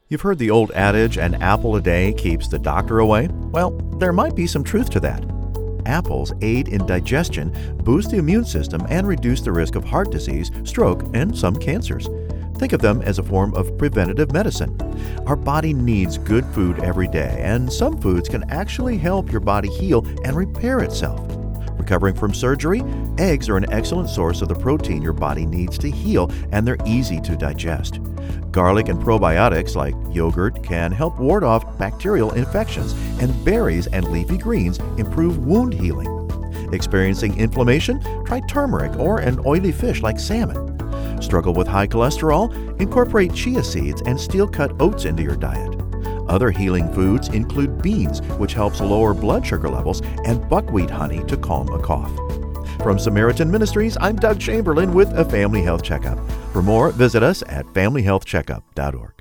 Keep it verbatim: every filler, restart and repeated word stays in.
You've heard the old adage, an apple a day keeps the doctor away? Well, there might be some truth to that. Apples aid in digestion, boost the immune system, and reduce the risk of heart disease, stroke, and some cancers. Think of them as a form of preventative medicine. Our body needs good food every day, and some foods can actually help your body heal and repair itself. Recovering from surgery, eggs are an excellent source of the protein your body needs to heal, and they're easy to digest. Garlic and probiotics like yogurt can help ward off bacterial infections, and berries and leafy greens improve wound healing. Experiencing inflammation? Try turmeric or an oily fish like salmon. Struggle with high cholesterol? Incorporate chia seeds and steel-cut oats into your diet. Other healing foods include beans, which helps lower blood sugar levels, and buckwheat honey to calm a cough. From Samaritan Ministries, I'm Doug Chamberlain with a Family Health Checkup. For more, visit us at family health checkup dot org.